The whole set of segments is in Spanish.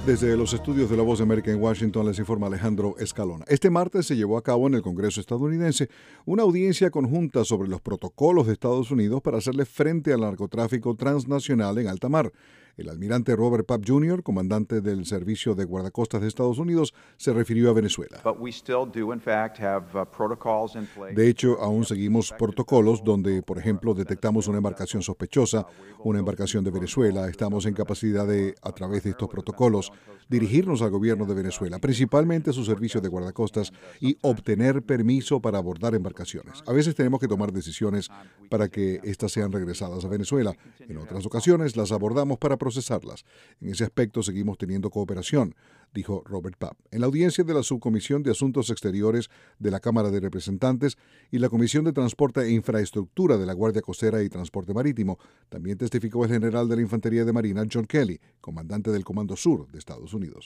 Desde los estudios de La Voz de América en Washington les informa Alejandro Escalona. Este martes se llevó a cabo en el Congreso estadounidense una audiencia conjunta sobre los protocolos de Estados Unidos para hacerle frente al narcotráfico transnacional en alta mar. El almirante Robert Papp Jr., comandante del Servicio de Guardacostas de Estados Unidos, se refirió a Venezuela. De hecho, aún seguimos protocolos donde, por ejemplo, detectamos una embarcación sospechosa, una embarcación de Venezuela. Estamos en capacidad de, a través de estos protocolos, dirigirnos al gobierno de Venezuela, principalmente a su servicio de guardacostas, y obtener permiso para abordar embarcaciones. A veces tenemos que tomar decisiones para que éstas sean regresadas a Venezuela. En otras ocasiones las abordamos para procesarlas. En ese aspecto seguimos teniendo cooperación, dijo Robert Papp. En la audiencia de la Subcomisión de Asuntos Exteriores de la Cámara de Representantes y la Comisión de Transporte e Infraestructura de la Guardia Costera y Transporte Marítimo, también testificó el general de la Infantería de Marina, John Kelly, comandante del Comando Sur de Estados Unidos.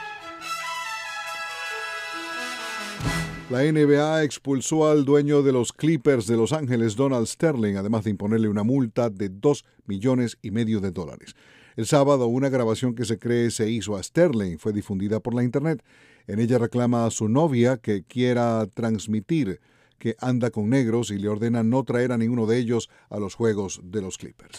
La NBA expulsó al dueño de los Clippers de Los Ángeles, Donald Sterling, además de imponerle una multa de $2,5 millones. El sábado, una grabación que se cree se hizo a Sterling fue difundida por la Internet. En ella reclama a su novia que quiera transmitir que anda con negros y le ordena no traer a ninguno de ellos a los juegos de los Clippers.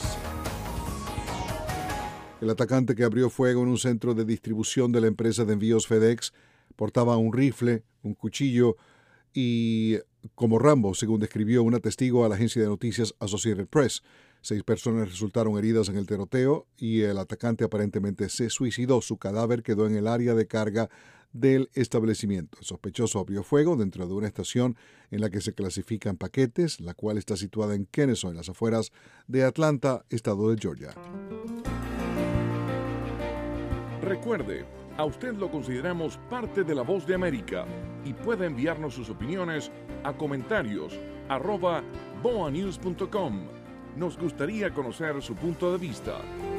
El atacante que abrió fuego en un centro de distribución de la empresa de envíos FedEx portaba un rifle, un cuchillo y, como Rambo, según describió una testigo a la agencia de noticias Associated Press. 6 personas resultaron heridas en el tiroteo y el atacante aparentemente se suicidó. Su cadáver quedó en el área de carga del establecimiento. El sospechoso abrió fuego dentro de una estación en la que se clasifican paquetes, la cual está situada en Kennesaw, en las afueras de Atlanta, estado de Georgia. Recuerde, a usted lo consideramos parte de La Voz de América y puede enviarnos sus opiniones a comentarios@boanews.com. Nos gustaría conocer su punto de vista.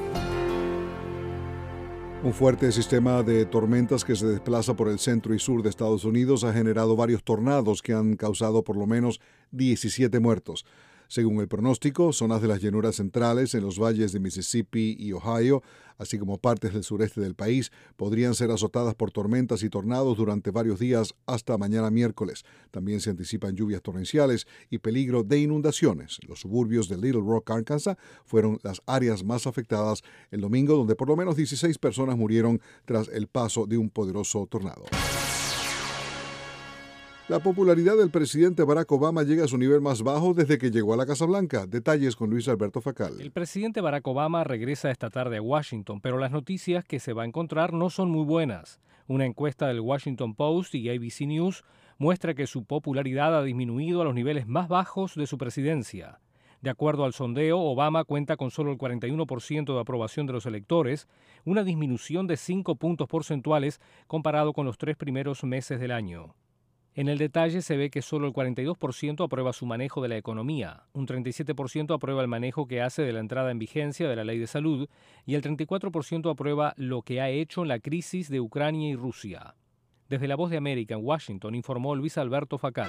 Un fuerte sistema de tormentas que se desplaza por el centro y sur de Estados Unidos ha generado varios tornados que han causado por lo menos 17 muertos. Según el pronóstico, zonas de las llanuras centrales en los valles de Mississippi y Ohio, así como partes del sureste del país, podrían ser azotadas por tormentas y tornados durante varios días hasta mañana miércoles. También se anticipan lluvias torrenciales y peligro de inundaciones. Los suburbios de Little Rock, Arkansas, fueron las áreas más afectadas el domingo, donde por lo menos 16 personas murieron tras el paso de un poderoso tornado. La popularidad del presidente Barack Obama llega a su nivel más bajo desde que llegó a la Casa Blanca. Detalles con Luis Alberto Facal. El presidente Barack Obama regresa esta tarde a Washington, pero las noticias que se va a encontrar no son muy buenas. Una encuesta del Washington Post y ABC News muestra que su popularidad ha disminuido a los niveles más bajos de su presidencia. De acuerdo al sondeo, Obama cuenta con solo el 41% de aprobación de los electores, una disminución de 5 puntos porcentuales comparado con los 3 primeros meses del año. En el detalle se ve que solo el 42% aprueba su manejo de la economía, un 37% aprueba el manejo que hace de la entrada en vigencia de la ley de salud y el 34% aprueba lo que ha hecho en la crisis de Ucrania y Rusia. Desde La Voz de América en Washington informó Luis Alberto Facal.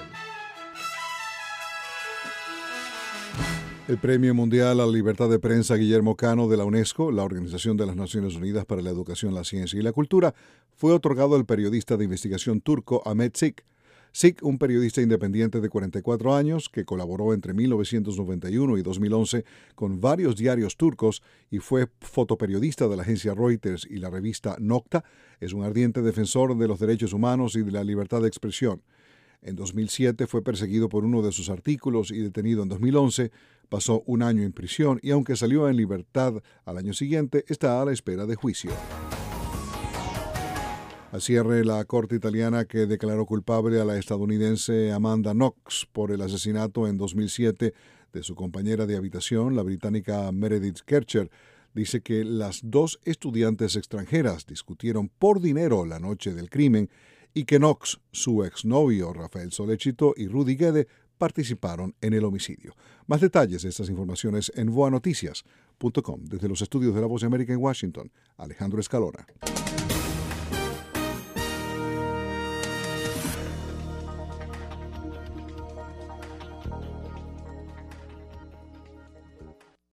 El Premio Mundial a la Libertad de Prensa Guillermo Cano de la UNESCO, la Organización de las Naciones Unidas para la Educación, la Ciencia y la Cultura, fue otorgado al periodista de investigación turco Ahmet Sik. Sik, un periodista independiente de 44 años que colaboró entre 1991 y 2011 con varios diarios turcos y fue fotoperiodista de la agencia Reuters y la revista Nokta, es un ardiente defensor de los derechos humanos y de la libertad de expresión. En 2007 fue perseguido por uno de sus artículos y detenido en 2011. Pasó un año en prisión y aunque salió en libertad al año siguiente, está a la espera de juicio. Al cierre, la corte italiana que declaró culpable a la estadounidense Amanda Knox por el asesinato en 2007 de su compañera de habitación, la británica Meredith Kercher, dice que las 2 estudiantes extranjeras discutieron por dinero la noche del crimen y que Knox, su exnovio Rafael Sollecito y Rudy Guede participaron en el homicidio. Más detalles de estas informaciones en voanoticias.com. Desde los estudios de La Voz de América en Washington, Alejandro Escalona.